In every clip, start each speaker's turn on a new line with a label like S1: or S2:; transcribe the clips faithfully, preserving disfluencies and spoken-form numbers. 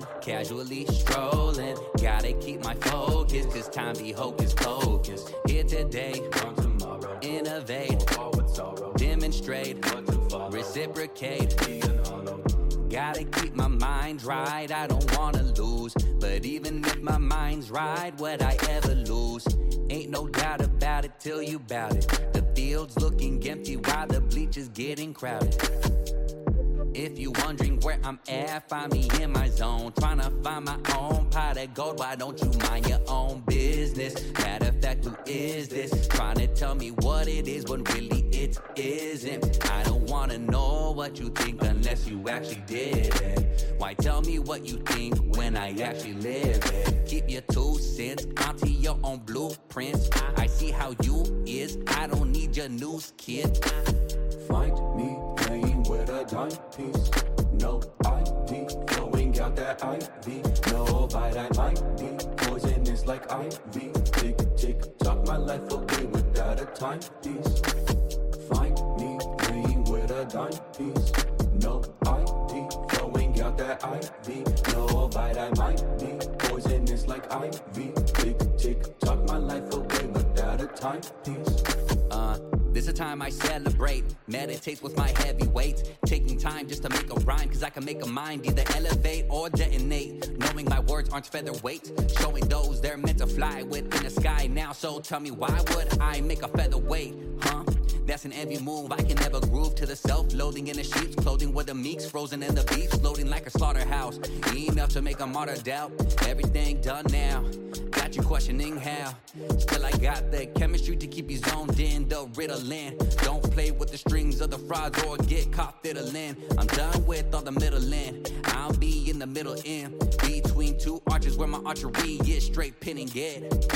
S1: rolling, casually strolling. Gotta keep my focus, cause time be hocus pocus. Here today, gone tomorrow. Innovate, forward sorrow. Demonstrate, what to follow. Reciprocate, gotta keep my mind right, I don't wanna lose. But even if my mind's right, would I ever lose? Ain't no doubt about it till you bout it. The field's looking empty while the bleachers getting crowded. If you wondering where I'm at, find me in my zone. Tryna find my own pot of gold, why don't you mind your own business? Matter of fact, who is this? Tryna tell me what it is when really it isn't. I don't wanna know what you think unless you actually did it. Why tell me what you think when I actually live it? Keep your two cents onto your own blueprints. I see how you is, I don't need your news, kid.
S2: Find me playing with a timepiece. No I D, flowing out that I V. No bite, I might be poisonous like I V. Tick, tick, tock my life away without a timepiece. Find me playing with a timepiece. No I D, flowing out that I V. No bite, I might be poisonous like I V. Tick, tick, tock my life away without a timepiece.
S1: Uh This a time I celebrate, meditate with my heavyweights. Taking time just to make a rhyme, cause I can make a mind either elevate or detonate. Knowing my words aren't featherweight, showing those they're meant to fly within the sky now. So tell me, why would I make a featherweight, huh? That's an envy move, I can never groove to the self-loathing in the sheep's clothing. With the meeks frozen and the beef floating like a slaughterhouse. Enough to make a martyr doubt, everything done now. Got you questioning how. Still I got the chemistry to keep you zoned in. The Ritalin, don't play with the strings of the frauds or get caught fiddling. I'm done with all the middling, I'll be in the middle in between two arches where my archery is straight pinning it.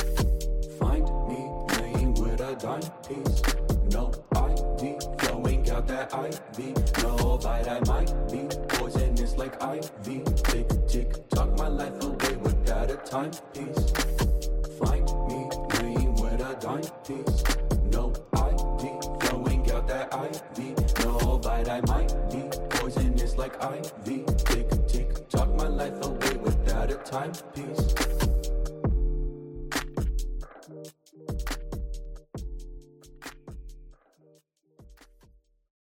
S2: Find me playing with a timepiece. No I D, flowing out that I V. No bite, I might be poisonous like I V. Tick, tick, tock my life away without a timepiece. Find me playing with a timepiece. No I D, flowing out that I V. No bite, I might be poisonous like I V. Tick, tick, tock my life away without a timepiece.